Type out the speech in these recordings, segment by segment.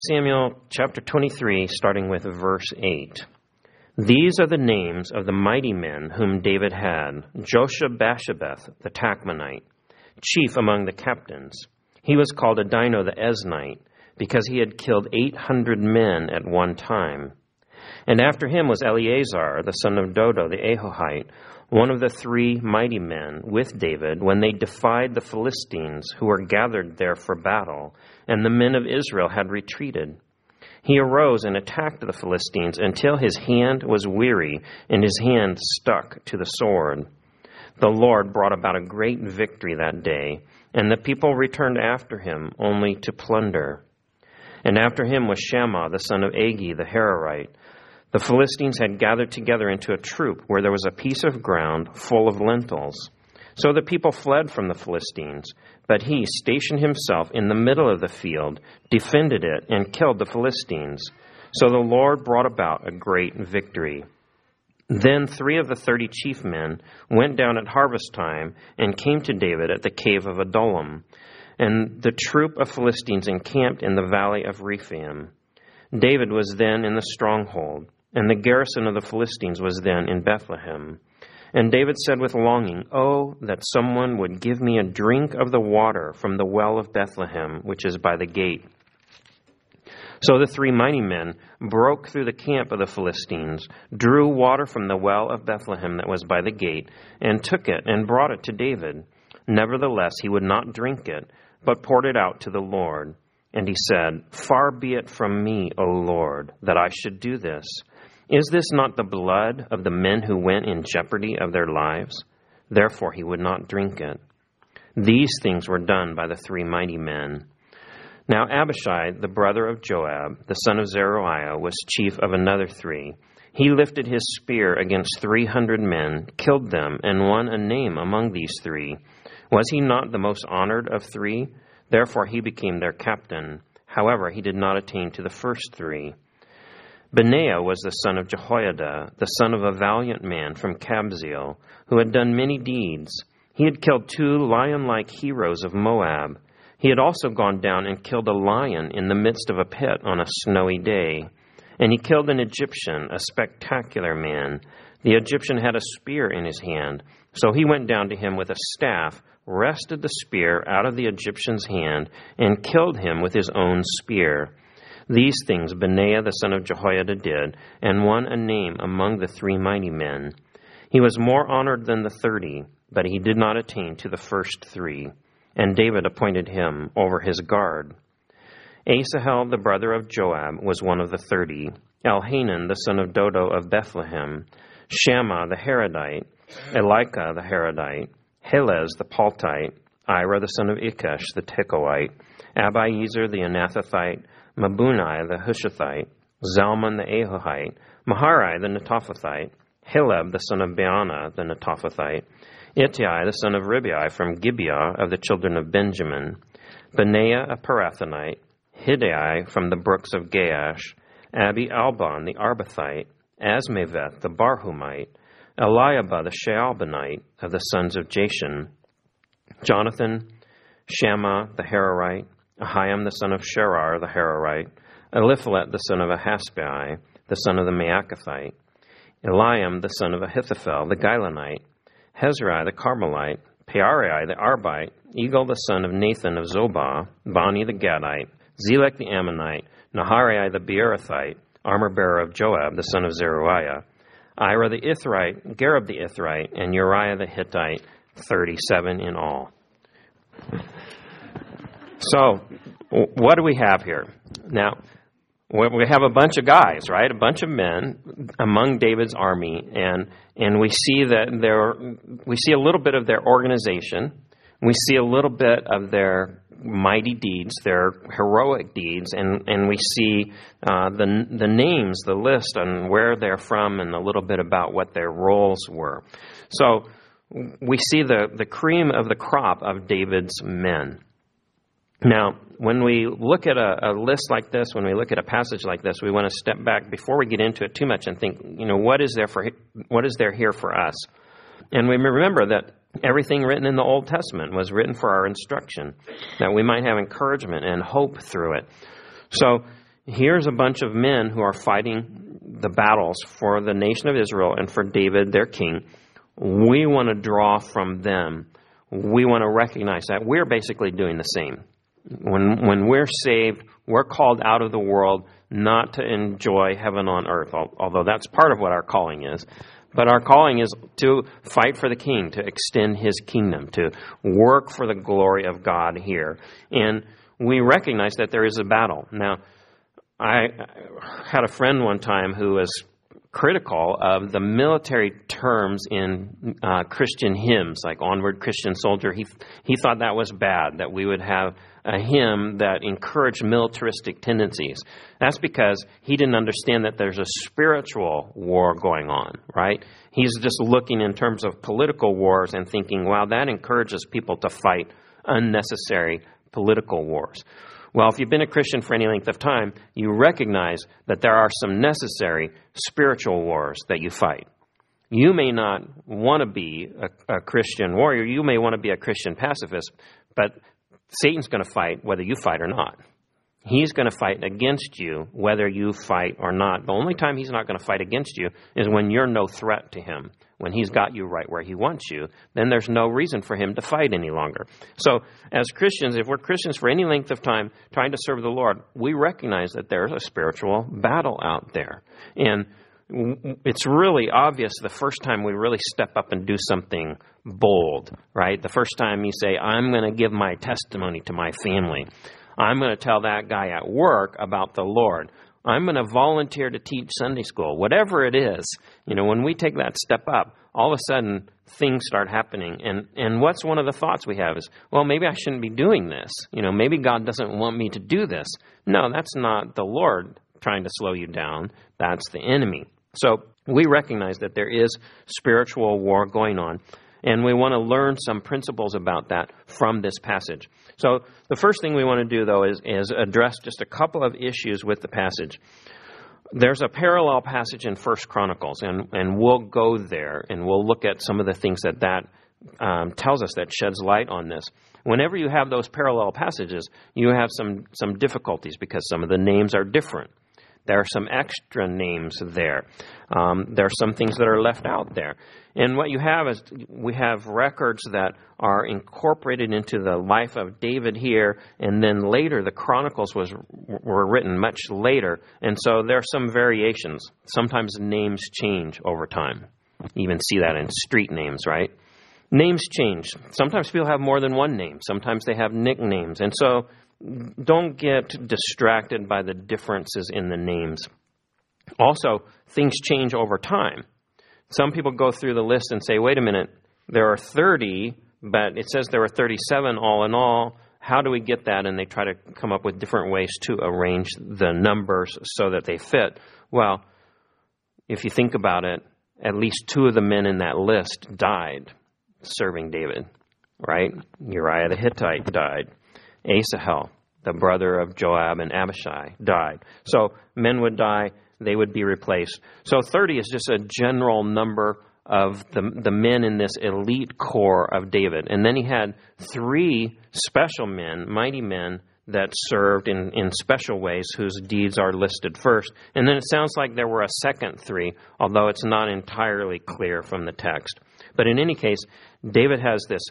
Samuel chapter 23, starting with verse 8. These are the names of the mighty men whom David had: Josheb-Basshebeth the Tachmonite, chief among the captains. He was called Adino the Eznite, because he had killed 800 men at one time. And after him was Eleazar, the son of Dodo the Ahohite, one of the three mighty men with David when they defied the Philistines who were gathered there for battle, and the men of Israel had retreated. He arose and attacked the Philistines until his hand was weary and his hand stuck to the sword. The Lord brought about a great victory that day, and the people returned after him only to plunder. And after him was Shammah, the son of Agi, the Hararite. The Philistines had gathered together into a troop where there was a piece of ground full of lentils. So the people fled from the Philistines, but he stationed himself in the middle of the field, defended it, and killed the Philistines. So the Lord brought about a great victory. Then 3 of the 30 chief men went down at harvest time and came to David at the cave of Adullam. And the troop of Philistines encamped in the valley of Rephaim. David was then in the stronghold, and the garrison of the Philistines was then in Bethlehem. And David said with longing, "Oh, that someone would give me a drink of the water from the well of Bethlehem, which is by the gate." So the 3 mighty men broke through the camp of the Philistines, drew water from the well of Bethlehem that was by the gate, and took it and brought it to David. Nevertheless, he would not drink it, but poured it out to the Lord. And he said, "Far be it from me, O Lord, that I should do this. Is this not the blood of the men who went in jeopardy of their lives?" Therefore he would not drink it. These things were done by the 3 mighty men. Now Abishai, the brother of Joab, the son of Zeruiah, was chief of another 3. He lifted his spear against 300 men, killed them, and won a name among these 3. Was he not the most honored of 3? Therefore he became their captain. However, he did not attain to the first 3. Benaiah was the son of Jehoiada, the son of a valiant man from Kabzeel, who had done many deeds. He had killed 2 lion-like heroes of Moab. He had also gone down and killed a lion in the midst of a pit on a snowy day. And he killed an Egyptian, a spectacular man. The Egyptian had a spear in his hand. So he went down to him with a staff, wrested the spear out of the Egyptian's hand, and killed him with his own spear. These things Benaiah the son of Jehoiada did, and won a name among the 3 mighty men. He was more honored than the 30, but he did not attain to the first 3. And David appointed him over his guard. Asahel the brother of Joab was one of the 30. Elhanan the son of Dodo of Bethlehem. Shammah the Haradite. Elika the Haradite. Helez the Paltite. Ira the son of Ikesh the Tekoite. Abiezer the Anathothite. Mabunai the Hushathite. Zalmon the Ahohite. Maharai the Netophathite. Heleb the son of Baanah the Netophathite. Ittai the son of Ribai from Gibeah of the children of Benjamin. Benaiah a Parathonite. Hiddai from the brooks of Gaash. Abi Albon the Arbathite. Asmaveth the Barhumite. Eliabah the Shaalbanite of the sons of Jashan. Jonathan, Shammah the Hararite. Ahiam the son of Sherar the Hararite. Eliphalet the son of Ahasbai, the son of the Maacathite. Eliam the son of Ahithophel the Gilonite. Hezrai the Carmelite. Pearai the Arbite. Egal the son of Nathan of Zobah. Bani the Gadite. Zelek the Ammonite. Naharai the Beerothite. Armor-bearer of Joab the son of Zeruiah. Ira the Ithrite. Gareb the Ithrite. And Uriah the Hittite. 37 in all. So, what do we have here? Now, we have a bunch of guys, right? A bunch of men among David's army, and we see that we see a little bit of their organization. We see a little bit of their mighty deeds, their heroic deeds, and we see the names, the list, and where they're from, and a little bit about what their roles were. So, we see the cream of the crop of David's men. Now, when we look at a list like this, when we look at a passage like this, we want to step back before we get into it too much and think, what is there here for us? And we remember that everything written in the Old Testament was written for our instruction, that we might have encouragement and hope through it. So here's a bunch of men who are fighting the battles for the nation of Israel and for David, their king. We want to draw from them. We want to recognize that we're basically doing the same. When we're saved, we're called out of the world not to enjoy heaven on earth, although that's part of what our calling is. But our calling is to fight for the King, to extend his kingdom, to work for the glory of God here. And we recognize that there is a battle. Now, I had a friend one time who was critical of the military terms in Christian hymns, like Onward Christian Soldier. He thought that was bad, that we would have a hymn that encouraged militaristic tendencies. That's because he didn't understand that there's a spiritual war going on, right? He's just looking in terms of political wars and thinking, wow, that encourages people to fight unnecessary political wars. Well, if you've been a Christian for any length of time, you recognize that there are some necessary spiritual wars that you fight. You may not want to be a Christian warrior. You may want to be a Christian pacifist, but Satan's going to fight whether you fight or not. He's going to fight against you whether you fight or not. The only time he's not going to fight against you is when you're no threat to him. When he's got you right where he wants you, then there's no reason for him to fight any longer. So as Christians, if we're Christians for any length of time trying to serve the Lord, we recognize that there's a spiritual battle out there. And it's really obvious the first time we really step up and do something bold, right? The first time you say, I'm going to give my testimony to my family. I'm going to tell that guy at work about the Lord. I'm going to volunteer to teach Sunday school. Whatever it is, when we take that step up, all of a sudden things start happening. And what's one of the thoughts we have is, well, maybe I shouldn't be doing this. Maybe God doesn't want me to do this. No, that's not the Lord trying to slow you down. That's the enemy. So we recognize that there is spiritual war going on. And we want to learn some principles about that from this passage. So the first thing we want to do, though, is address just a couple of issues with the passage. There's a parallel passage in 1 Chronicles, and we'll go there, and we'll look at some of the things that tells us, that sheds light on this. Whenever you have those parallel passages, you have some difficulties because some of the names are different. There are some extra names there. There are some things that are left out there. And what you have is we have records that are incorporated into the life of David here, and then later the Chronicles were written much later. And so there are some variations. Sometimes names change over time. You even see that in street names, right? Names change. Sometimes people have more than one name. Sometimes they have nicknames. And so don't get distracted by the differences in the names. Also, things change over time. Some people go through the list and say, wait a minute, there are 30, but it says there were 37 all in all. How do we get that? And they try to come up with different ways to arrange the numbers so that they fit. Well, if you think about it, at least 2 of the men in that list died serving David, right? Uriah the Hittite died. Asahel, the brother of Joab and Abishai, died. So men would die, they would be replaced. So 30 is just a general number of the men in this elite corps of David. And then he had 3 special men, mighty men, that served in special ways, whose deeds are listed first. And then it sounds like there were a second 3, although it's not entirely clear from the text. But in any case, David has this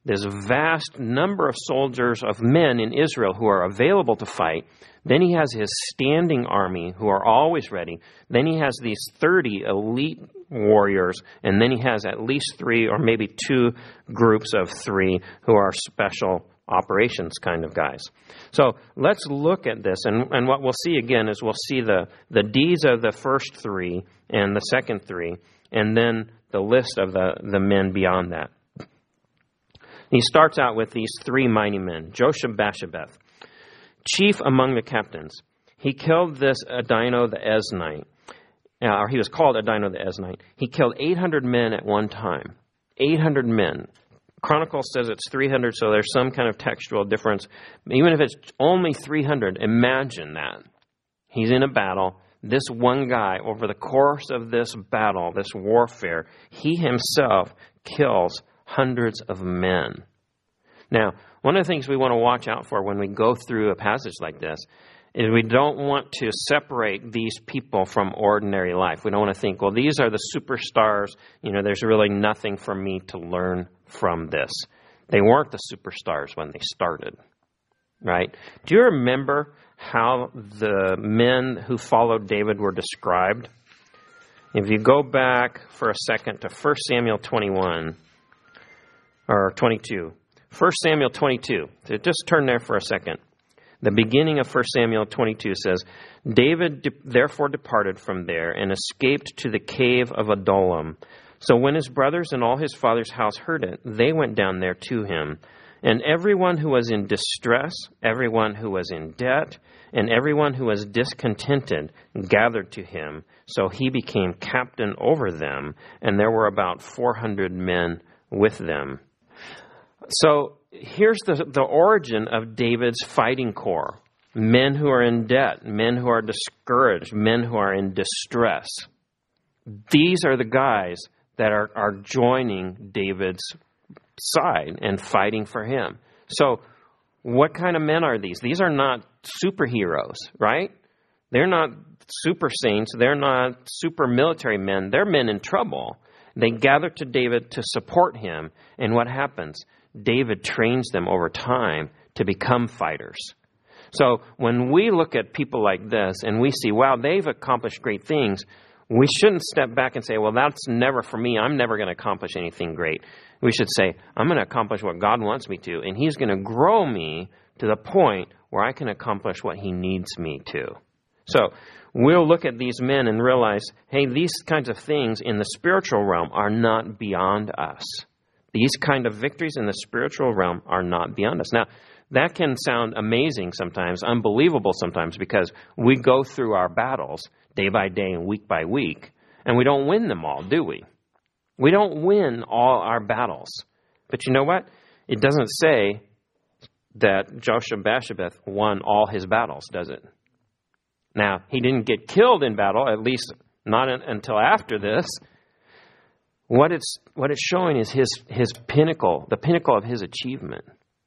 vast number of soldiers, of men in Israel who are available to fight. Then he has his standing army who are always ready. Then he has these 30 elite warriors. And then he has at least 3 or maybe 2 groups of 3 who are special operations kind of guys. So let's look at this. And what we'll see again is we'll see the deeds of the first 3 and the second 3, and then the list of the men beyond that. He starts out with these 3 mighty men. Josheb-Basshebeth, chief among the captains. He killed this Adino the Eznite, or he was called Adino the Eznite. He killed 800 men at one time. 800 men. Chronicles says it's 300, so there's some kind of textual difference. Even if it's only 300, imagine that. He's in a battle. This one guy, over the course of this battle, this warfare, he himself kills hundreds of men. Now, one of the things we want to watch out for when we go through a passage like this is we don't want to separate these people from ordinary life. We don't want to think, well, these are the superstars. There's really nothing for me to learn from this. They weren't the superstars when they started, right? Do you remember how the men who followed David were described? If you go back for a second to 1 Samuel 21, or 22. 1 Samuel 22. So just turn there for a second. The beginning of 1 Samuel 22 says, David therefore departed from there and escaped to the cave of Adullam. So when his brothers and all his father's house heard it, they went down there to him. And everyone who was in distress, everyone who was in debt, and everyone who was discontented gathered to him. So he became captain over them, and there were about 400 men with them. So here's the origin of David's fighting corps. Men who are in debt, men who are discouraged, men who are in distress. These are the guys that are joining David's side and fighting for him. So what kind of men are these? These are not superheroes, right? They're not super saints. They're not super military men. They're men in trouble. They gather to David to support him. And what happens? David trains them over time to become fighters. So when we look at people like this and we see, wow, they've accomplished great things, we shouldn't step back and say, well, that's never for me. I'm never going to accomplish anything great. We should say, I'm going to accomplish what God wants me to, and He's going to grow me to the point where I can accomplish what He needs me to. So we'll look at these men and realize, hey, these kinds of things in the spiritual realm are not beyond us. These kind of victories in the spiritual realm are not beyond us. Now, that can sound amazing sometimes, unbelievable sometimes, because we go through our battles day by day and week by week, and we don't win them all, do we? We don't win all our battles. But you know what? It doesn't say that Joshua-Basshebeth won all his battles, does it? Now, he didn't get killed in battle, at least not until after this. What it's showing is his pinnacle, the pinnacle of his achievement.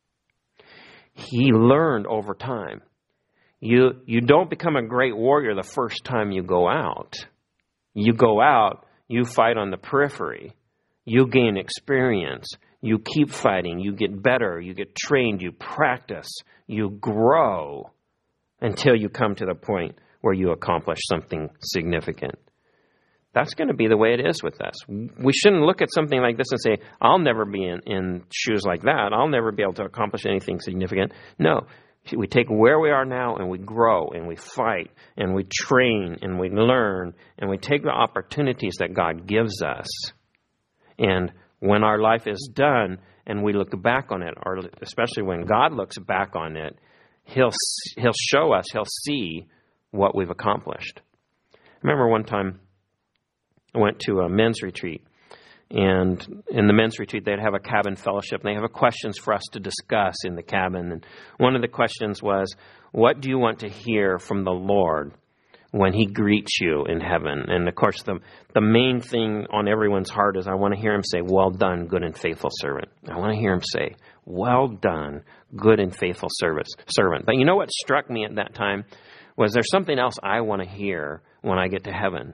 He learned over time. You don't become a great warrior the first time you go out. You go out, you fight on the periphery. You gain experience. You keep fighting. You get better. You get trained. You practice. You grow until you come to the point where you accomplish something significant. That's going to be the way it is with us. We shouldn't look at something like this and say, I'll never be in shoes like that. I'll never be able to accomplish anything significant. No, we take where we are now and we grow and we fight and we train and we learn and we take the opportunities that God gives us. And when our life is done and we look back on it, or especially when God looks back on it, He'll show us, He'll see what we've accomplished. I remember one time I went to a men's retreat, and in the men's retreat they'd have a cabin fellowship, and they have questions for us to discuss in the cabin. And one of the questions was, what do you want to hear from the Lord when He greets you in heaven? And of course the main thing on everyone's heart is, I want to hear Him say, well done, good and faithful servant. I want to hear Him say, well done, good and faithful servant. But you know what struck me at that time was, there's something else I want to hear when I get to heaven.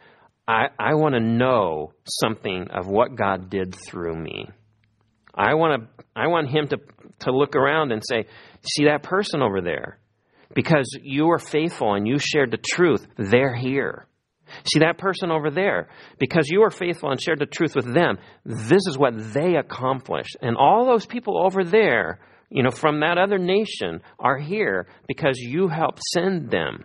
I want to know something of what God did through me. I want Him to look around and say, see that person over there? Because you were faithful and you shared the truth, they're here. See that person over there? Because you were faithful and shared the truth with them, this is what they accomplished. And all those people over there, from that other nation, are here because you helped send them.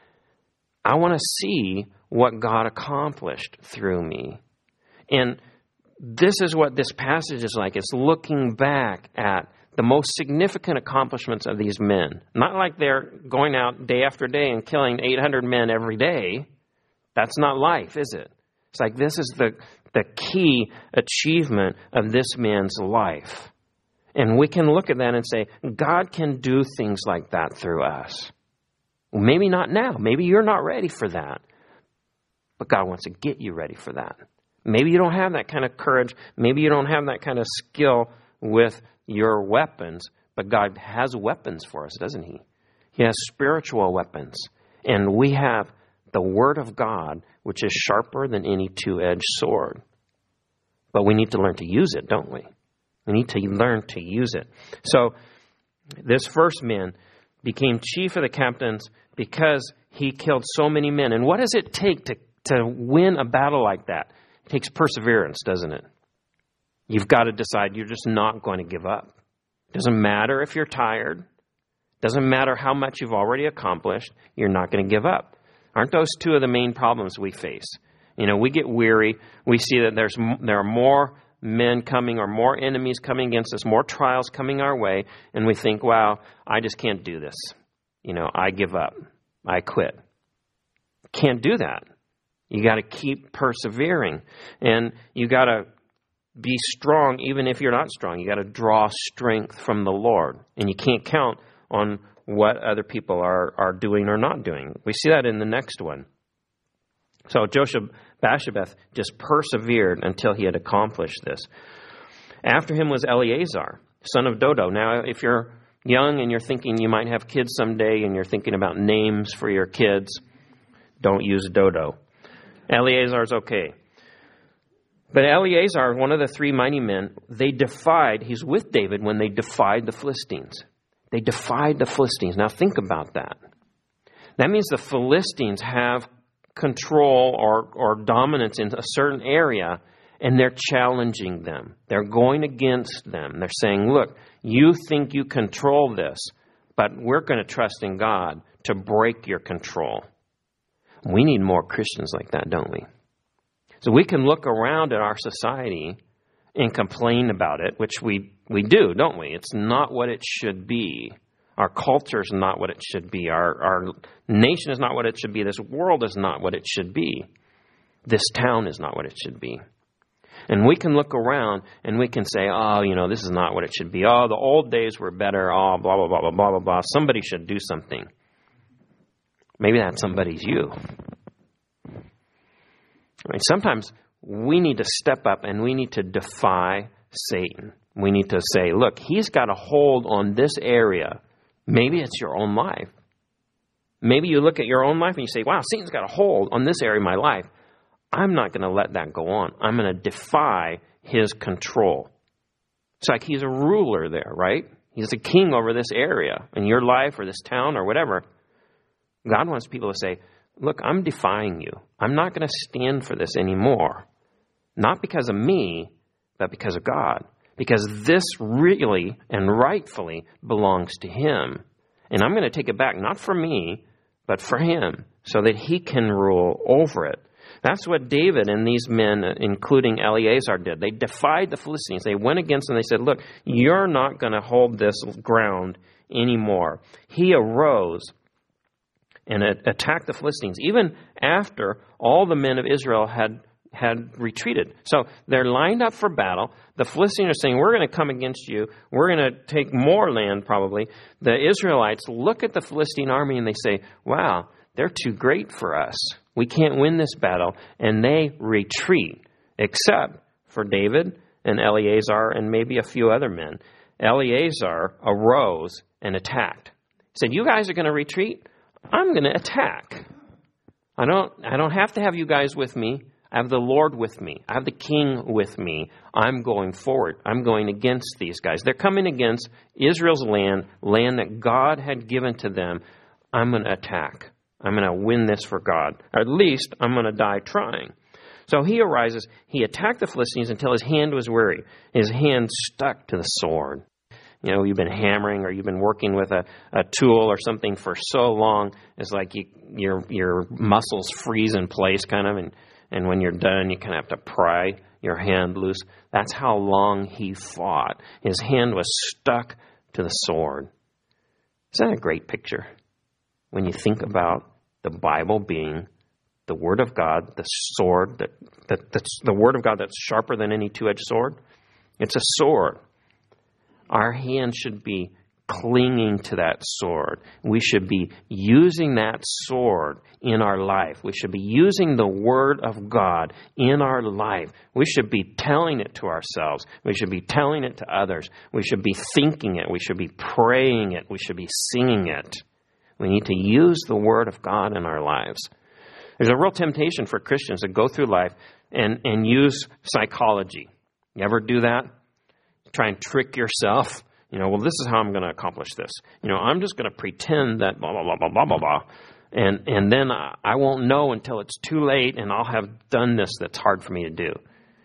I want to see what God accomplished through me. And this is what this passage is like. It's looking back at the most significant accomplishments of these men. Not like they're going out day after day and killing 800 men every day. That's not life, is it? It's like this is the key achievement of this man's life. And we can look at that and say, God can do things like that through us. Maybe not now. Maybe you're not ready for that. But God wants to get you ready for that. Maybe you don't have that kind of courage. Maybe you don't have that kind of skill with your weapons. But God has weapons for us, doesn't He? He has spiritual weapons. And we have the Word of God, which is sharper than any two-edged sword. But we need to learn to use it, don't we? We need to learn to use it. So this first man became chief of the captains because he killed so many men. And what does it take to win a battle like that? It takes perseverance, doesn't it? You've got to decide you're just not going to give up. Doesn't matter if you're tired. Doesn't matter how much you've already accomplished. You're not going to give up. Aren't those two of the main problems we face? We get weary. We see that there are more men coming or more enemies coming against us, more trials coming our way, and we think, wow, I just can't do this. I give up. I quit. Can't do that. You got to keep persevering, and you got to be strong even if you're not strong. You got to draw strength from the Lord, and you can't count on what other people are doing or not doing. We see that in the next one. So Josheb-Basshebeth just persevered until he had accomplished this. After him was Eleazar, son of Dodo. Now, if you're young and you're thinking you might have kids someday and you're thinking about names for your kids, don't use Dodo. Eleazar's okay. But Eleazar, one of the three mighty men, he's with David when they defied the Philistines. They defied the Philistines. Now think about that. That means the Philistines have control or dominance in a certain area, and they're challenging them. They're going against them. They're saying, look, you think you control this, but we're going to trust in God to break your control. We need more Christians like that, don't we? So we can look around at our society and complain about it, which we do, don't we? It's not what it should be. Our culture is not what it should be. Our nation is not what it should be. This world is not what it should be. This town is not what it should be. And we can look around and we can say, this is not what it should be. Oh, the old days were better. Oh, blah, blah, blah, blah, blah, blah, blah. Somebody should do something. Maybe that somebody's you. Sometimes we need to step up and we need to defy Satan. We need to say, look, he's got a hold on this area. Maybe it's your own life. Maybe you look at your own life and you say, wow, Satan's got a hold on this area of my life. I'm not going to let that go on. I'm going to defy his control. It's like he's a ruler there, right? He's a king over this area in your life or this town or whatever. God wants people to say, look, I'm defying you. I'm not going to stand for this anymore. Not because of me, but because of God. Because this really and rightfully belongs to him. And I'm going to take it back, not for me, but for him, so that he can rule over it. That's what David and these men, including Eleazar, did. They defied the Philistines. They went against them. They said, look, you're not going to hold this ground anymore. He arose and attacked the Philistines, even after all the men of Israel had retreated. So they're lined up for battle. The Philistines are saying, we're going to come against you. We're going to take more land, probably. The Israelites look at the Philistine army and they say, wow, they're too great for us. We can't win this battle. And they retreat, except for David and Eleazar and maybe a few other men. Eleazar arose and attacked. He said, you guys are going to retreat? I'm going to attack. I don't have to have you guys with me. I have the Lord with me. I have the king with me. I'm going forward. I'm going against these guys. They're coming against Israel's land that God had given to them. I'm going to attack. I'm going to win this for God. Or at least I'm going to die trying. So he arises. He attacked the Philistines until his hand was weary. His hand stuck to the sword. You know, you've been hammering or you've been working with a tool or something for so long. It's like your muscles freeze in place kind of. And when you're done, you kind of have to pry your hand loose. That's how long he fought. His hand was stuck to the sword. Isn't that a great picture? When you think about the Bible being the Word of God, the sword, that's the Word of God that's sharper than any two-edged sword. It's a sword. Our hand should be clinging to that sword. We should be using that sword in our life. We should be using the Word of God in our life. We should be telling it to ourselves. We should be telling it to others. We should be thinking it. We should be praying it. We should be singing it. We need to use the Word of God in our lives. There's a real temptation for Christians to go through life and use psychology. You ever do that? Try and trick yourself. Well, this is how I'm going to accomplish this. I'm just going to pretend that blah, blah, blah, blah, blah, blah, blah. And then I won't know until it's too late, and I'll have done this that's hard for me to do.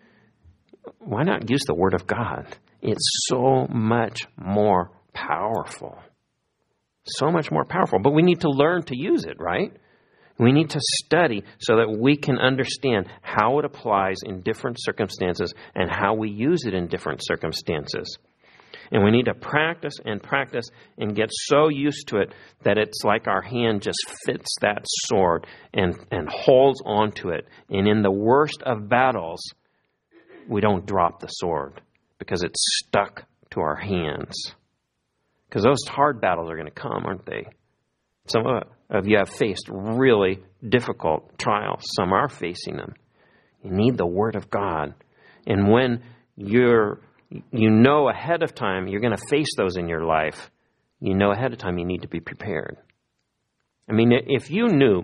Why not use the Word of God? It's so much more powerful. So much more powerful. But we need to learn to use it, right? We need to study so that we can understand how it applies in different circumstances and how we use it in different circumstances. And we need to practice and get so used to it that it's like our hand just fits that sword and holds onto it. And in the worst of battles, we don't drop the sword because it's stuck to our hands. Because those hard battles are going to come, aren't they? Some of you have faced really difficult trials. Some are facing them. You need the Word of God. And when you know ahead of time you're going to face those in your life, you know ahead of time you need to be prepared. I mean, if you knew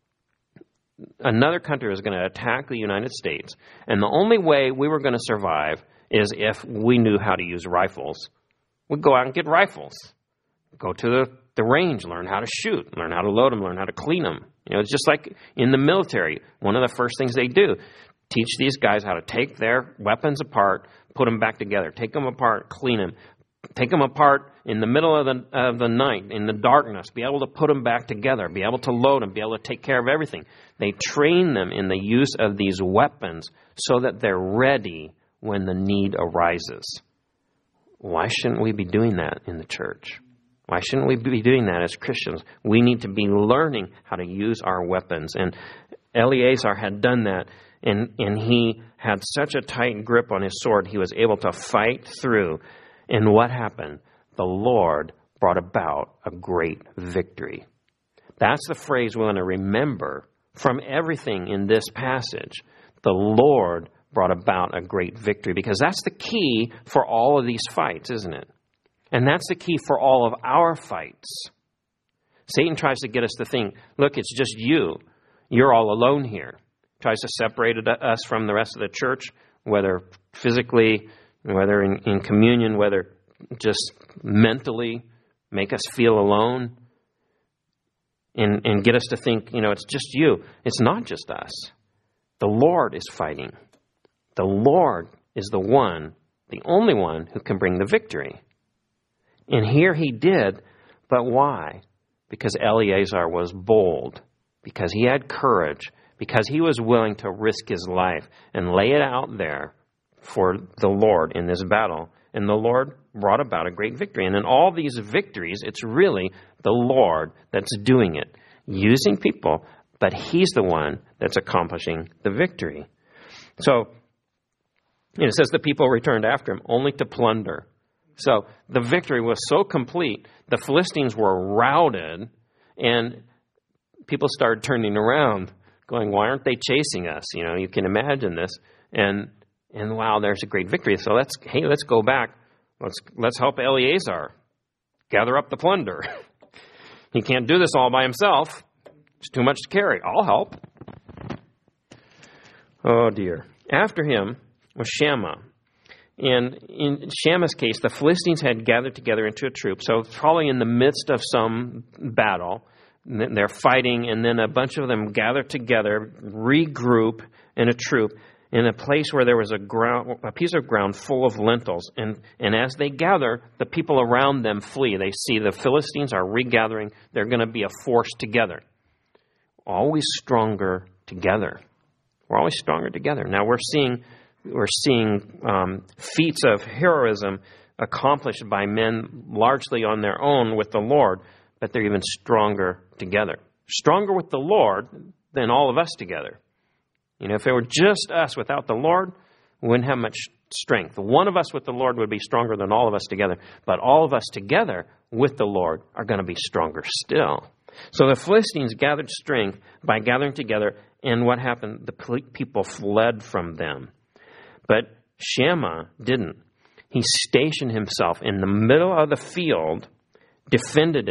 another country was going to attack the United States, and the only way we were going to survive is if we knew how to use rifles, we'd go out and get rifles. Go to the range, learn how to shoot, learn how to load them, learn how to clean them. It's just like in the military. One of the first things they do, teach these guys how to take their weapons apart, put them back together, take them apart, clean them, take them apart in the middle of the night, in the darkness, be able to put them back together, be able to load them, be able to take care of everything. They train them in the use of these weapons so that they're ready when the need arises. Why shouldn't we be doing that in the church? Why shouldn't we be doing that as Christians? We need to be learning how to use our weapons. And Eleazar had done that, and he had such a tight grip on his sword, he was able to fight through. And what happened? The Lord brought about a great victory. That's the phrase we want to remember from everything in this passage. The Lord brought about a great victory, because that's the key for all of these fights, isn't it? And that's the key for all of our fights. Satan tries to get us to think, look, it's just you. You're all alone here. Tries to separate us from the rest of the church, whether physically, whether in communion, whether just mentally, make us feel alone, and get us to think, it's just you. It's not just us. The Lord is fighting. The Lord is the only one who can bring the victory. And here he did, but why? Because Eleazar was bold, because he had courage, because he was willing to risk his life and lay it out there for the Lord in this battle. And the Lord brought about a great victory. And in all these victories, it's really the Lord that's doing it, using people, but he's the one that's accomplishing the victory. So, it says the people returned after him only to plunder. So the victory was so complete, the Philistines were routed, and people started turning around, going, why aren't they chasing us? You can imagine this. And wow, there's a great victory. So let's go back. Let's help Eleazar gather up the plunder. He can't do this all by himself. It's too much to carry. I'll help. Oh dear. After him was Shammah. And in Shammah's case, the Philistines had gathered together into a troop. So probably in the midst of some battle, they're fighting, and then a bunch of them gather together, regroup in a troop in a place where there was a piece of ground full of lentils. And as they gather, the people around them flee. They see the Philistines are regathering. They're going to be a force together. Always stronger together. We're always stronger together. Now we're seeing feats of heroism accomplished by men largely on their own with the Lord, but they're even stronger together. Stronger with the Lord than all of us together. If it were just us without the Lord, we wouldn't have much strength. One of us with the Lord would be stronger than all of us together, but all of us together with the Lord are going to be stronger still. So the Philistines gathered strength by gathering together, and what happened? The people fled from them. But Shammah didn't. He stationed himself in the middle of the field, defended it,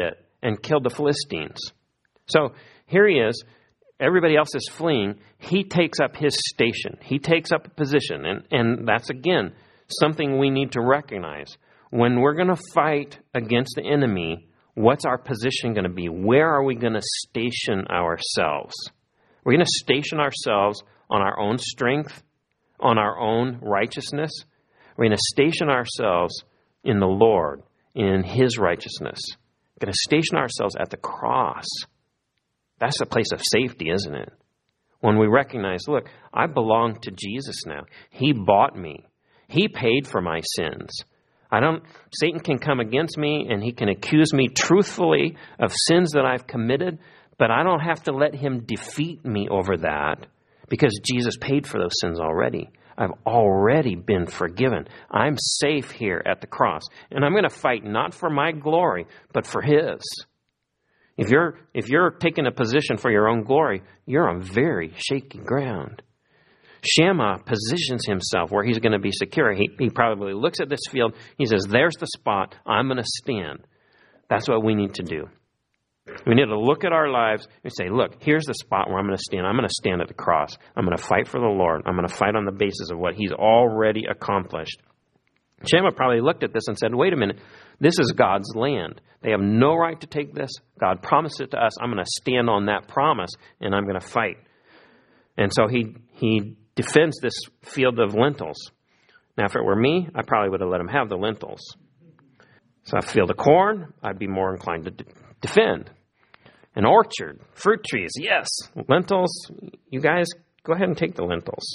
and killed the Philistines. So here he is. Everybody else is fleeing. He takes up his station. He takes up a position. And that's, again, something we need to recognize. When we're going to fight against the enemy, what's our position going to be? Where are we going to station ourselves? We're going to station ourselves on our own strength, on our own righteousness. We're going to station ourselves in the Lord, in His righteousness. We're going to station ourselves at the cross. That's a place of safety, isn't it? When we recognize, look, I belong to Jesus now. He bought me. He paid for my sins. Satan can come against me and he can accuse me truthfully of sins that I've committed, but I don't have to let him defeat me over that because Jesus paid for those sins already. I've already been forgiven. I'm safe here at the cross. And I'm going to fight not for my glory, but for His. If you're taking a position for your own glory, you're on very shaky ground. Shammah positions himself where he's going to be secure. He probably looks at this field. He says, there's the spot. I'm going to stand. That's what we need to do. We need to look at our lives and say, look, here's the spot where I'm going to stand. I'm going to stand at the cross. I'm going to fight for the Lord. I'm going to fight on the basis of what He's already accomplished. Shammah probably looked at this and said, wait a minute, this is God's land. They have no right to take this. God promised it to us. I'm going to stand on that promise, and I'm going to fight. And so he defends this field of lentils. Now, if it were me, I probably would have let him have the lentils. So a field of corn, I'd be more inclined to defend. An orchard, fruit trees, yes. Lentils, you guys, go ahead and take the lentils.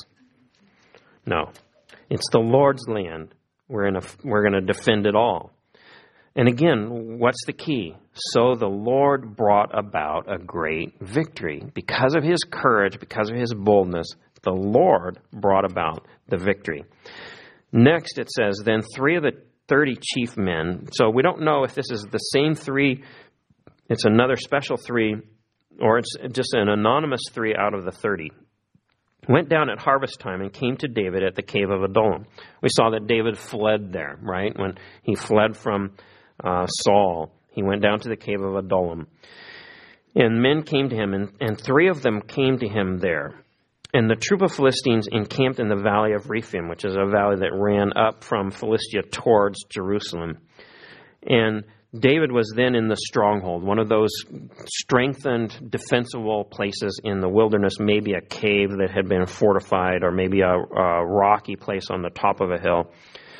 No, it's the Lord's land. We're going to defend it all. And again, what's the key? So the Lord brought about a great victory. Because of His courage, because of His boldness, the Lord brought about the victory. Next, it says, then 3 of the 30 chief men. So we don't know if this is the same 3, it's another special 3, or it's just an anonymous 3 out of the 30. Went down at harvest time and came to David at the cave of Adullam. We saw that David fled there, right? When he fled from Saul, he went down to the cave of Adullam. And men came to him, and 3 of them came to him there. And the troop of Philistines encamped in the valley of Rephaim, which is a valley that ran up from Philistia towards Jerusalem. And David was then in the stronghold, one of those strengthened, defensible places in the wilderness, maybe a cave that had been fortified or maybe a rocky place on the top of a hill.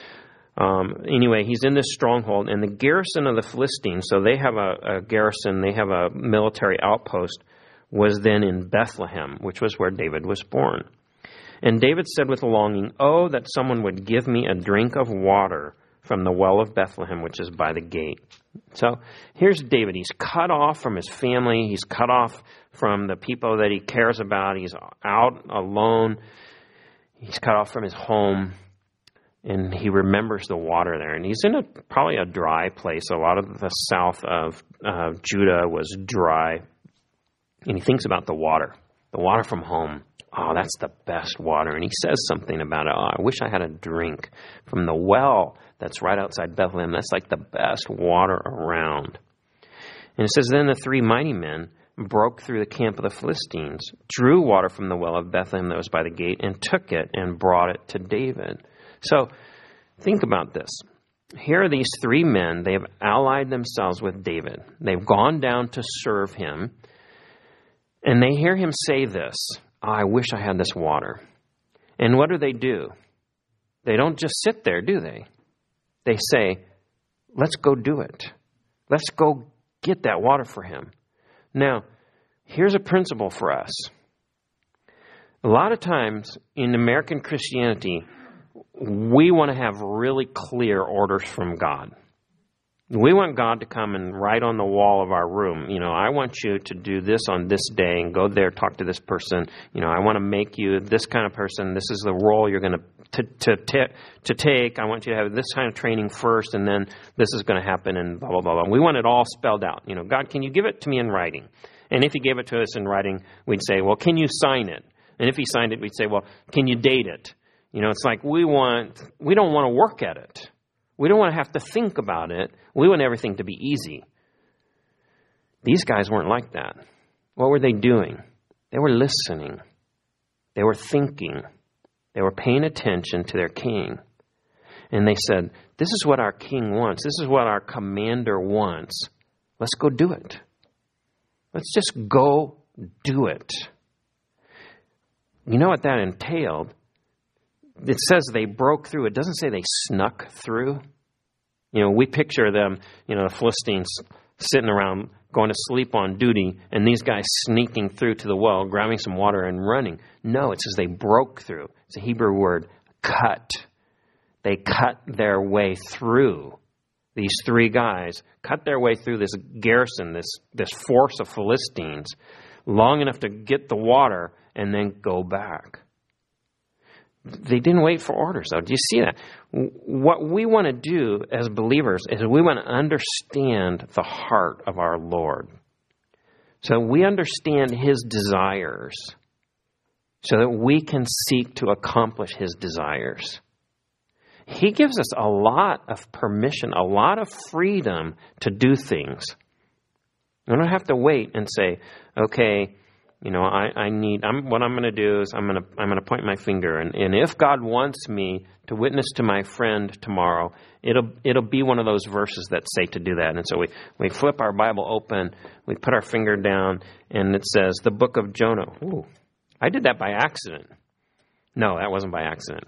Anyway, he's in this stronghold, and the garrison of the Philistines, so they have a garrison, they have a military outpost, was then in Bethlehem, which was where David was born. And David said with longing, oh, that someone would give me a drink of water from the well of Bethlehem, which is by the gate. So here's David. He's cut off from his family. He's cut off from the people that he cares about. He's out alone. He's cut off from his home. And he remembers the water there. And he's in probably a dry place. A lot of the south of Judah was dry. And he thinks about the water from home. Oh, that's the best water. And he says something about it. Oh, I wish I had a drink from the well that's right outside Bethlehem. That's like the best water around. And it says, then the 3 mighty men broke through the camp of the Philistines, drew water from the well of Bethlehem that was by the gate, and took it and brought it to David. So think about this. Here are these 3 men. They have allied themselves with David. They've gone down to serve him. And they hear him say this, oh, I wish I had this water. And what do? They don't just sit there, do they? They say, let's go do it. Let's go get that water for him. Now, here's a principle for us. A lot of times in American Christianity, we want to have really clear orders from God. We want God to come and write on the wall of our room, I want you to do this on this day and go there, talk to this person. I want to make you this kind of person. This is the role you're going to take. I want you to have this kind of training first, and then this is going to happen, and blah, blah, blah, blah. We want it all spelled out. God, can you give it to me in writing? And if he gave it to us in writing, we'd say, well, can you sign it? And if he signed it, we'd say, well, can you date it? It's like we don't want to work at it. We don't want to have to think about it. We want everything to be easy. These guys weren't like that. What were they doing? They were listening. They were thinking. They were paying attention to their king. And they said, this is what our king wants. This is what our commander wants. Let's go do it. Let's just go do it. You know what that entailed? It says they broke through. It doesn't say they snuck through. We picture them, the Philistines sitting around going to sleep on duty, and these guys sneaking through to the well, grabbing some water and running. No, it says they broke through. It's a Hebrew word, cut. They cut their way through. These three guys cut their way through this garrison, this force of Philistines, long enough to get the water and then go back. They didn't wait for orders, though. Do you see that? What we want to do as believers is we want to understand the heart of our Lord. So we understand His desires so that we can seek to accomplish His desires. He gives us a lot of permission, a lot of freedom to do things. We don't have to wait and say, okay, what I'm going to do is I'm going to point my finger, and if God wants me to witness to my friend tomorrow, it'll be one of those verses that say to do that. And so we flip our Bible open, we put our finger down, and it says the book of Jonah. Ooh, I did that by accident. No, that wasn't by accident.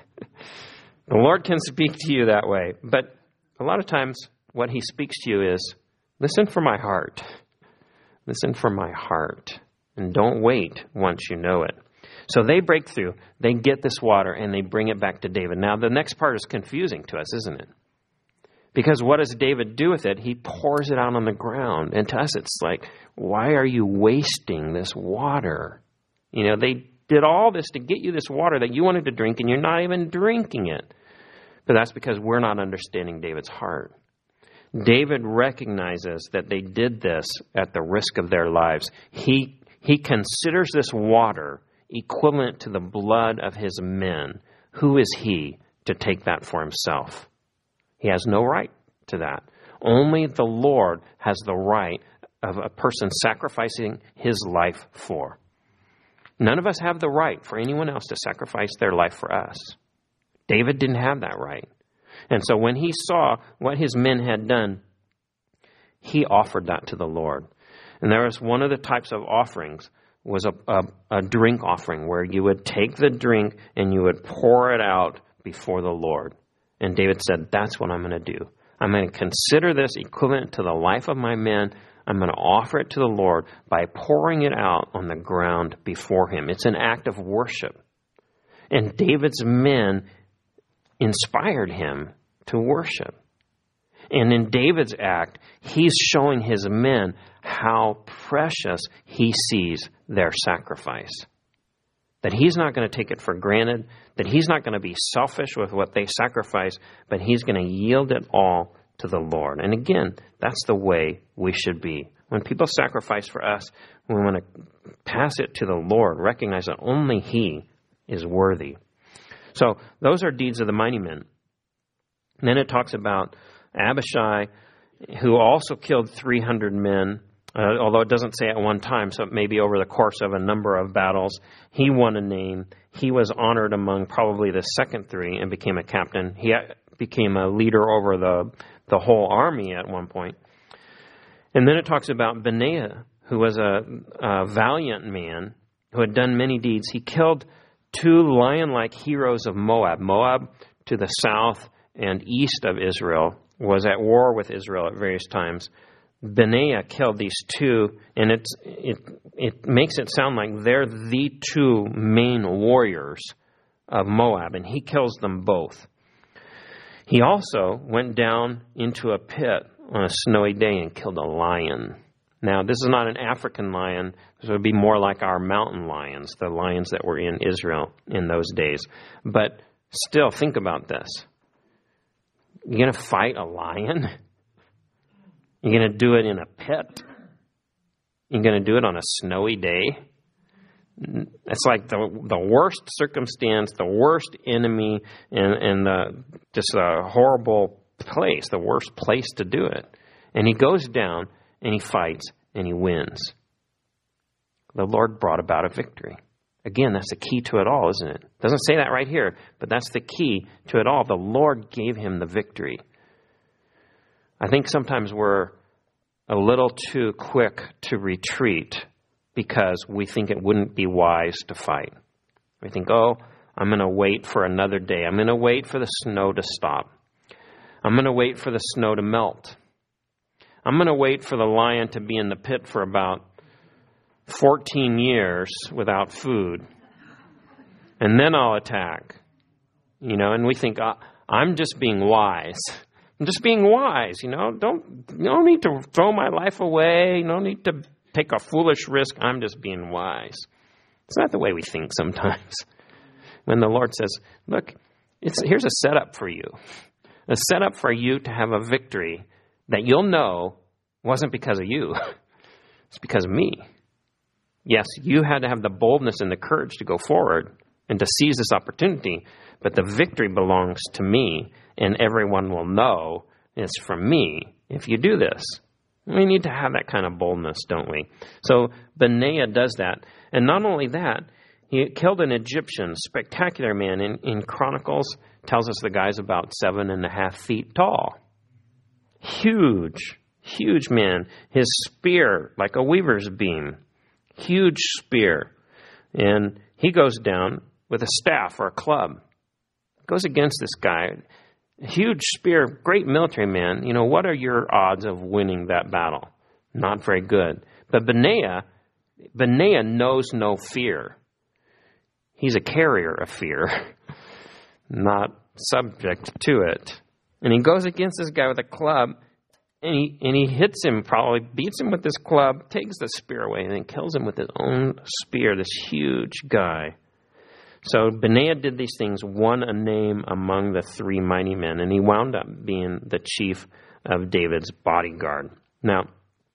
The Lord can speak to you that way, but a lot of times what He speaks to you is, listen for my heart. Listen for my heart. And don't wait once you know it. So they break through, they get this water, and they bring it back to David. Now, the next part is confusing to us, isn't it? Because what does David do with it? He pours it out on the ground. And to us, it's like, why are you wasting this water? They did all this to get you this water that you wanted to drink, and you're not even drinking it. But that's because we're not understanding David's heart. David recognizes that they did this at the risk of their lives. He considers this water equivalent to the blood of his men. Who is he to take that for himself? He has no right to that. Only the Lord has the right of a person sacrificing his life for. None of us have the right for anyone else to sacrifice their life for us. David didn't have that right. And so when he saw what his men had done, he offered that to the Lord. And there was one of the types of offerings was a drink offering where you would take the drink and you would pour it out before the Lord. And David said, that's what I'm going to do. I'm going to consider this equivalent to the life of my men. I'm going to offer it to the Lord by pouring it out on the ground before Him. It's an act of worship. And David's men inspired him to worship. And in David's act, he's showing his men how precious he sees their sacrifice. That he's not going to take it for granted, that he's not going to be selfish with what they sacrifice, but he's going to yield it all to the Lord. And again, that's the way we should be. When people sacrifice for us, we want to pass it to the Lord, recognize that only He is worthy. So those are deeds of the mighty men. And then it talks about Abishai, who also killed 300 men, although it doesn't say at one time, so it may be over the course of a number of battles. He won a name. He was honored among probably the second three and became a captain. He became a leader over the whole army at one point. And then it talks about Benaiah, who was a valiant man who had done many deeds. He killed 2 lion-like heroes of Moab. Moab, to the south and east of Israel, was at war with Israel at various times. Benaiah killed these 2, and it makes it sound like they're the 2 main warriors of Moab, and he kills them both. He also went down into a pit on a snowy day and killed a lion. Now, this is not an African lion. This would be more like our mountain lions, the lions that were in Israel in those days. But still, think about this. You're going to fight a lion? You're going to do it in a pit? You're going to do it on a snowy day? It's like the worst circumstance, the worst enemy, and just a horrible place, the worst place to do it. And he goes down and he fights and he wins. The Lord brought about a victory. Again, that's the key to it all, isn't it? It doesn't say that right here, but that's the key to it all. The Lord gave him the victory. I think sometimes we're a little too quick to retreat because we think it wouldn't be wise to fight. We think, oh, I'm going to wait for another day. I'm going to wait for the snow to stop. I'm going to wait for the snow to melt. I'm going to wait for the lion to be in the pit for about 14 years without food. And then I'll attack. And we think, I'm just being wise. I'm just being wise, Don't need to throw my life away. No need to take a foolish risk. I'm just being wise. It's not the way we think sometimes. When the Lord says, look, here's a setup for you. A setup for you to have a victory that you'll know wasn't because of you. It's because of me. Yes, you had to have the boldness and the courage to go forward and to seize this opportunity, but the victory belongs to me, and everyone will know it's from me if you do this. We need to have that kind of boldness, don't we? So Benaiah does that. And not only that, he killed an Egyptian, spectacular man. In Chronicles, tells us the guy's about 7.5 feet tall. Huge, huge man. His spear, like a weaver's beam. Huge spear. And he goes down with a staff or a club. Goes against this guy. Huge spear, great military man. What are your odds of winning that battle? Not very good. But Benaiah knows no fear. He's a carrier of fear, not subject to it. And he goes against this guy with a club, and he hits him, probably beats him with this club, takes the spear away, and then kills him with his own spear, this huge guy. So Benaiah did these things, won a name among the 3 mighty men, and he wound up being the chief of David's bodyguard. Now,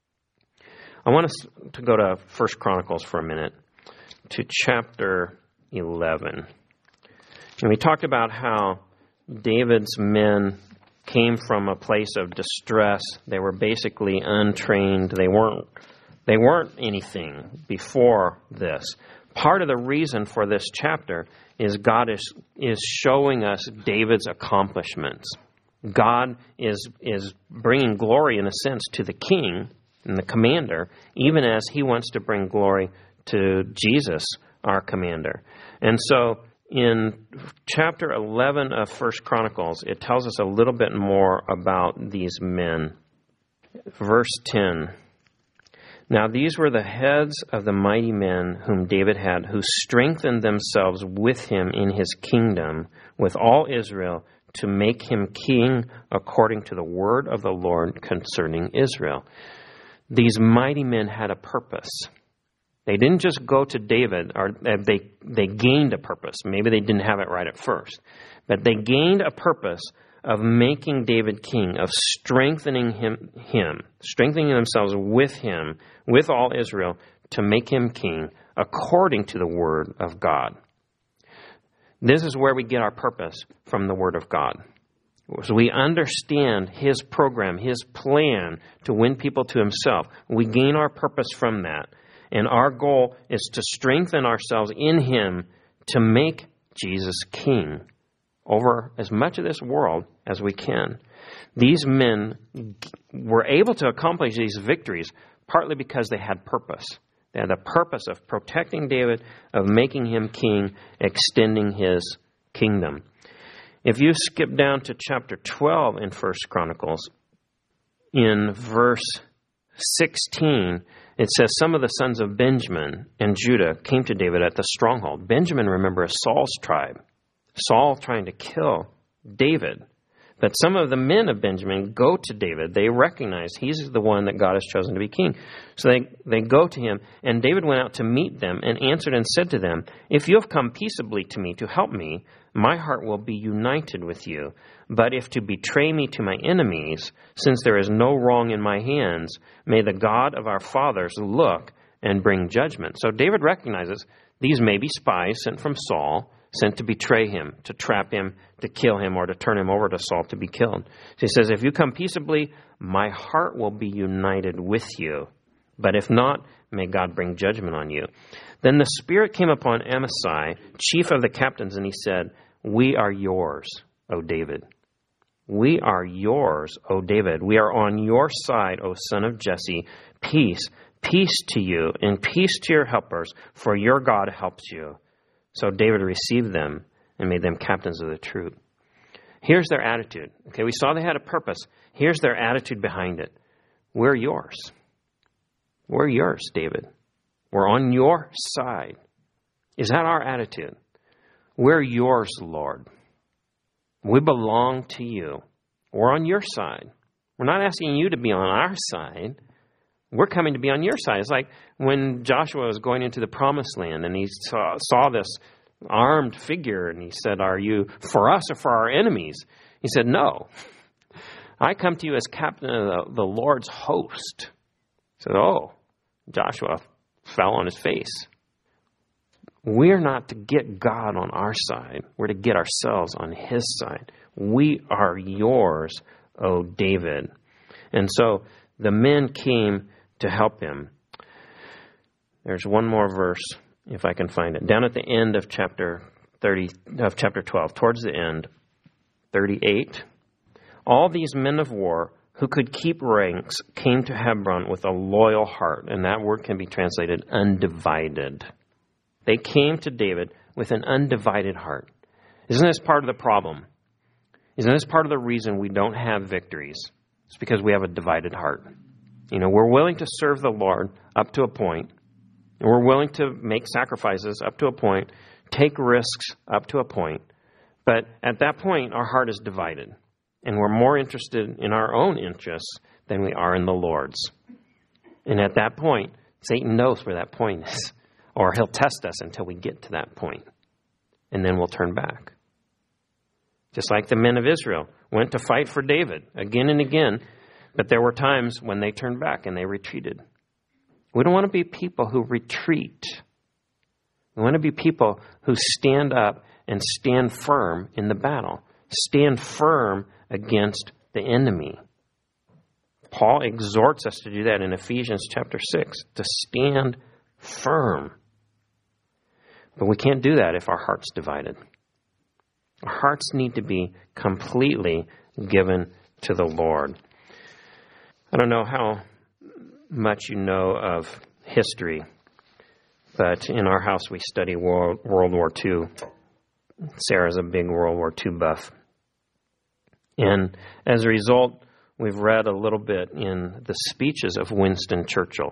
I want us to go to 1 Chronicles for a minute, to chapter 11. And we talked about how David's men came from a place of distress. They were basically untrained. They weren't anything before this. Part of the reason for this chapter is God is showing us David's accomplishments. God is bringing glory, in a sense, to the king and the commander, even as he wants to bring glory to Jesus, our commander. And so in chapter 11 of 1 Chronicles, it tells us a little bit more about these men. Verse 10. Now these were the heads of the mighty men whom David had, who strengthened themselves with him in his kingdom, with all Israel, to make him king according to the word of the Lord concerning Israel. These mighty men had a purpose. They didn't just go to David, or they gained a purpose. Maybe they didn't have it right at first. But they gained a purpose of making David king, of strengthening him, strengthening themselves with him, with all Israel, to make him king according to the word of God. This is where we get our purpose from the word of God. So we understand his program, his plan to win people to himself. We gain our purpose from that. And our goal is to strengthen ourselves in him to make Jesus king over as much of this world as we can. These men were able to accomplish these victories partly because they had purpose. They had the purpose of protecting David, of making him king, extending his kingdom. If you skip down to chapter 12 in 1 Chronicles, in verse 16, it says, some of the sons of Benjamin and Judah came to David at the stronghold. Benjamin, remember, is Saul's tribe. Saul trying to kill David. But some of the men of Benjamin go to David. They recognize he's the one that God has chosen to be king. So they go to him, and David went out to meet them and answered and said to them, if you have come peaceably to me to help me, my heart will be united with you. But if to betray me to my enemies, since there is no wrong in my hands, may the God of our fathers look and bring judgment. So David recognizes these may be spies sent from Saul, sent to betray him, to trap him, to kill him, or to turn him over to Saul to be killed. So he says, if you come peaceably, my heart will be united with you. But if not, may God bring judgment on you. Then the Spirit came upon Amasai, chief of the captains, and he said, We are yours, O David. We are yours, O David. We are on your side, O son of Jesse. Peace, peace to you, and peace to your helpers, for your God helps you. So David received them and made them captains of the troop. Here's their attitude. Okay, we saw they had a purpose. Here's their attitude behind it. We're yours. We're yours, David. We're on your side. Is that our attitude? We're yours, Lord. We belong to you. We're on your side. We're not asking you to be on our side. We're coming to be on your side. It's like when Joshua was going into the promised land and he saw this armed figure and he said, Are you for us or for our enemies? He said, No. I come to you as captain of the Lord's host. He said, Oh, Joshua fell on his face. We're not to get God on our side. We're to get ourselves on his side. We are yours, O David. And so the men came to help him. There's one more verse, if I can find it. Down at the end of chapter 12, towards the end, 38. All these men of war who could keep ranks came to Hebron with a loyal heart. And that word can be translated undivided. They came to David with an undivided heart. Isn't this part of the problem? Isn't this part of the reason we don't have victories? It's because we have a divided heart. We're willing to serve the Lord up to a point. And we're willing to make sacrifices up to a point, take risks up to a point. But at that point, our heart is divided. And we're more interested in our own interests than we are in the Lord's. And at that point, Satan knows where that point is. Or he'll test us until we get to that point. And then we'll turn back. Just like the men of Israel went to fight for David again and again. But there were times when they turned back and they retreated. We don't want to be people who retreat. We want to be people who stand up and stand firm in the battle. Stand firm against the enemy. Paul exhorts us to do that in Ephesians chapter 6, to stand firm. But we can't do that if our heart's divided. Our hearts need to be completely given to the Lord. I don't know how much you know of history, but in our house we study World War II. Sarah's a big World War II buff. And as a result, we've read a little bit in the speeches of Winston Churchill.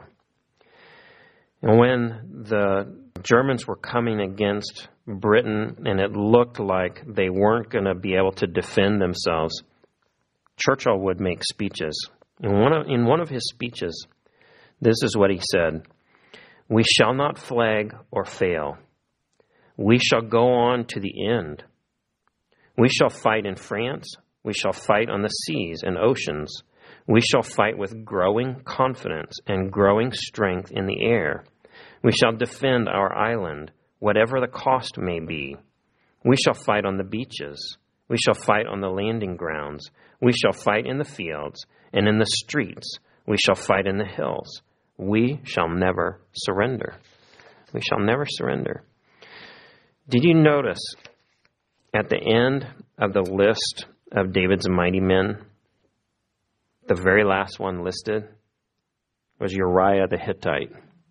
And when the Germans were coming against Britain and it looked like they weren't going to be able to defend themselves, Churchill would make speeches. In one of his speeches, this is what he said: "We shall not flag or fail. We shall go on to the end. We shall fight in France. We shall fight on the seas and oceans. We shall fight with growing confidence and growing strength in the air. We shall defend our island, whatever the cost may be. We shall fight on the beaches. We shall fight on the landing grounds. We shall fight in the fields and in the streets. We shall fight in the hills. We shall never surrender." We shall never surrender. Did you notice at the end of the list of David's mighty men, the very last one listed was Uriah the Hittite?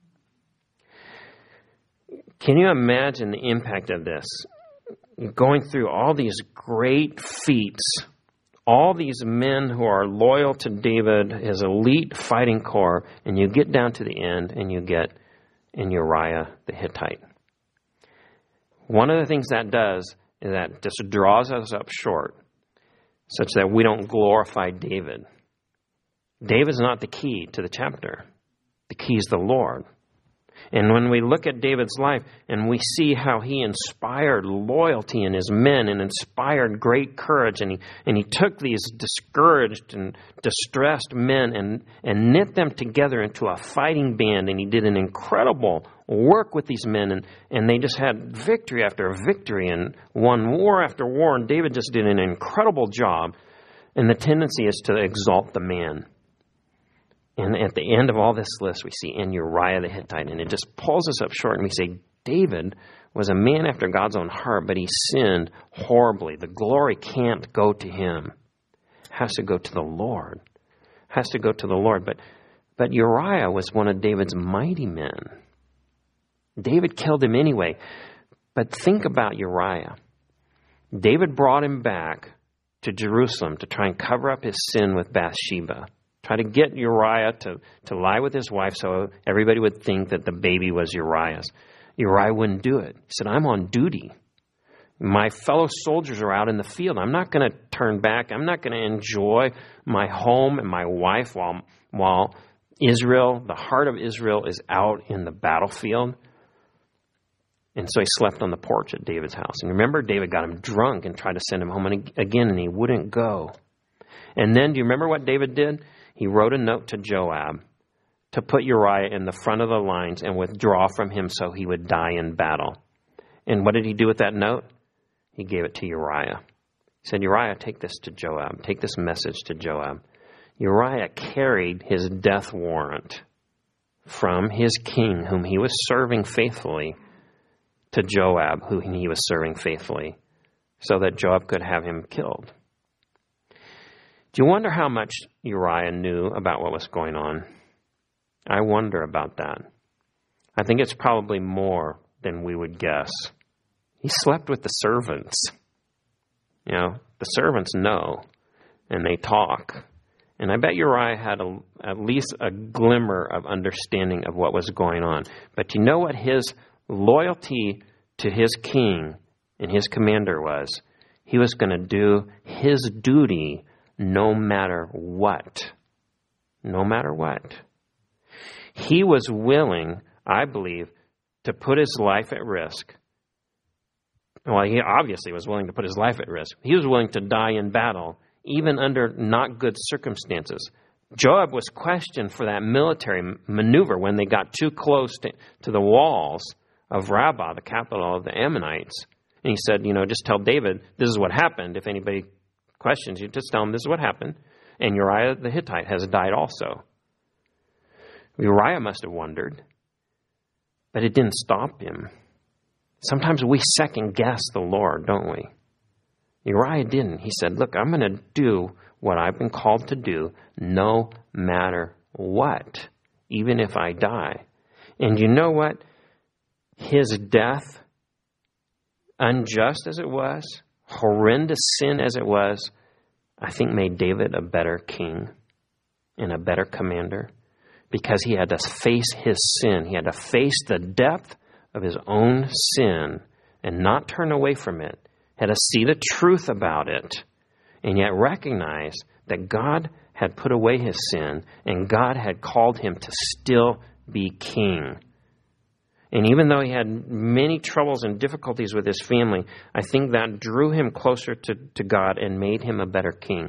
Can you imagine the impact of this? Going through all these great feats, all these men who are loyal to David, his elite fighting corps, and you get down to the end and you get in Uriah the Hittite. One of the things that does is that just draws us up short such that we don't glorify David. David's not the key to the chapter. The key is the Lord. And when we look at David's life and we see how he inspired loyalty in his men and inspired great courage, and he took these discouraged and distressed men and knit them together into a fighting band, and he did an incredible work with these men, and they just had victory after victory and won war after war, and David just did an incredible job. And the tendency is to exalt the man. And at the end of all this list, we see and Uriah the Hittite, and it just pulls us up short, and we say, David was a man after God's own heart, but he sinned horribly. The glory can't go to him. It has to go to the Lord. It has to go to the Lord. But Uriah was one of David's mighty men. David killed him anyway. But think about Uriah. David brought him back to Jerusalem to try and cover up his sin with Bathsheba. Try to get Uriah to lie with his wife so everybody would think that the baby was Uriah's. Uriah wouldn't do it. He said, I'm on duty. My fellow soldiers are out in the field. I'm not going to turn back. I'm not going to enjoy my home and my wife while Israel, the heart of Israel, is out in the battlefield. And so he slept on the porch at David's house. And remember, David got him drunk and tried to send him home again, and he wouldn't go. And then, do you remember what David did? He wrote a note to Joab to put Uriah in the front of the lines and withdraw from him so he would die in battle. And what did he do with that note? He gave it to Uriah. He said, Uriah, take this to Joab. Take this message to Joab. Uriah carried his death warrant from his king, whom he was serving faithfully, to Joab, who he was serving faithfully, so that Joab could have him killed. Do you wonder how much Uriah knew about what was going on? I wonder about that. I think it's probably more than we would guess. He slept with the servants. You know, the servants know, and they talk. And I bet Uriah had at least a glimmer of understanding of what was going on. But you know what his loyalty to his king and his commander was? He was going to do his duty no matter what. No matter what. He was willing, I believe, to put his life at risk. Well, he obviously was willing to put his life at risk. He was willing to die in battle, even under not good circumstances. Joab was questioned for that military maneuver when they got too close to the walls of Rabbah, the capital of the Ammonites. And he said, just tell David, this is what happened. If anybody questions you, just tell him this is what happened. And Uriah the Hittite has died also. Uriah must have wondered, but it didn't stop him. Sometimes we second guess the Lord, don't we? Uriah didn't. He said, look, I'm going to do what I've been called to do no matter what, even if I die. And you know what? His death, unjust as it was, horrendous sin as it was, I think made David a better king and a better commander because he had to face his sin. He had to face the depth of his own sin and not turn away from it. Had to see the truth about it and yet recognize that God had put away his sin and God had called him to still be king. And even though he had many troubles and difficulties with his family, I think that drew him closer to God and made him a better king.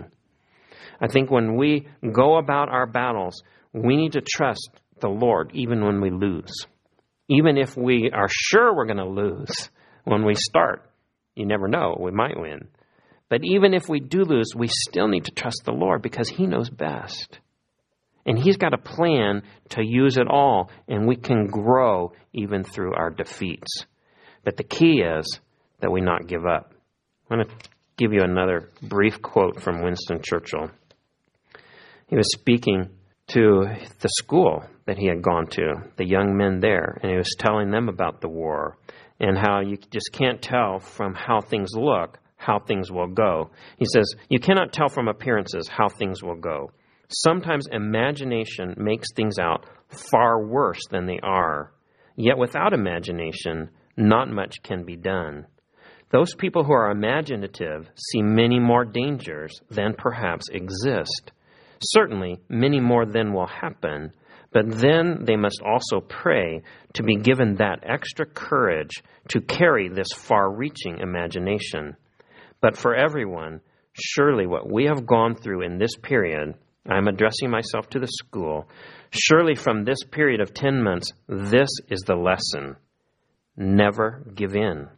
I think when we go about our battles, we need to trust the Lord even when we lose. Even if we are sure we're going to lose when we start. You never know, we might win. But even if we do lose, we still need to trust the Lord because he knows best. And he's got a plan to use it all, and we can grow even through our defeats. But the key is that we not give up. I'm going to give you another brief quote from Winston Churchill. He was speaking to the school that he had gone to, the young men there, and he was telling them about the war and how you just can't tell from how things look how things will go. He says, you cannot tell from appearances how things will go. Sometimes imagination makes things out far worse than they are. Yet without imagination, not much can be done. Those people who are imaginative see many more dangers than perhaps exist. Certainly, many more than will happen, but then they must also pray to be given that extra courage to carry this far-reaching imagination. But for everyone, surely what we have gone through in this period, I'm addressing myself to the school, surely from this period of 10 months, this is the lesson. Never give in.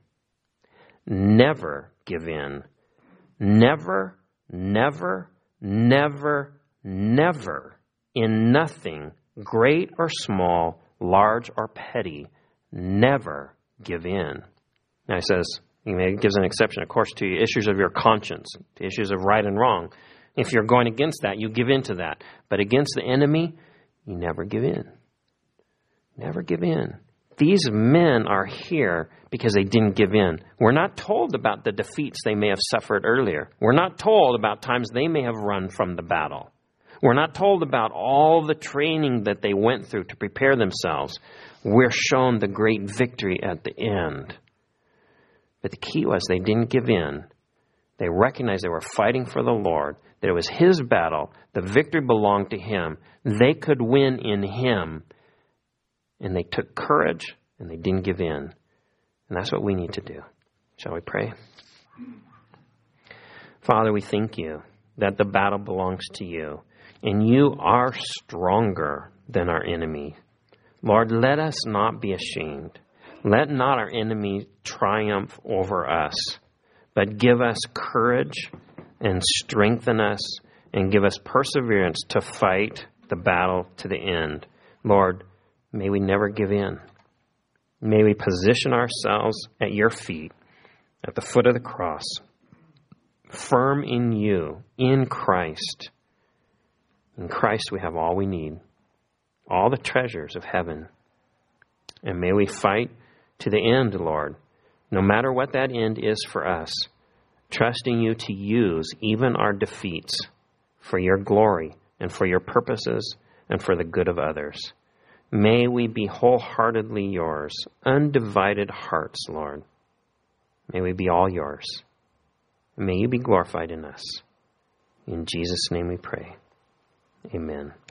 Never give in. Never, never, never, never in nothing, great or small, large or petty, never give in. Now he says, he gives an exception, of course, to issues of your conscience, to issues of right and wrong. If you're going against that, you give in to that. But against the enemy, you never give in. Never give in. These men are here because they didn't give in. We're not told about the defeats they may have suffered earlier. We're not told about times they may have run from the battle. We're not told about all the training that they went through to prepare themselves. We're shown the great victory at the end. But the key was they didn't give in. They recognized they were fighting for the Lord, that it was His battle. The victory belonged to Him. They could win in Him. And they took courage and they didn't give in. And that's what we need to do. Shall we pray? Father, we thank You that the battle belongs to You. And You are stronger than our enemy. Lord, let us not be ashamed. Let not our enemy triumph over us, but give us courage and strengthen us and give us perseverance to fight the battle to the end. Lord, may we never give in. May we position ourselves at Your feet, at the foot of the cross, firm in You, in Christ. In Christ we have all we need, all the treasures of heaven. And may we fight to the end, Lord, no matter what that end is for us, trusting You to use even our defeats for Your glory and for Your purposes and for the good of others. May we be wholeheartedly Yours, undivided hearts, Lord. May we be all Yours. May You be glorified in us. In Jesus' name we pray. Amen.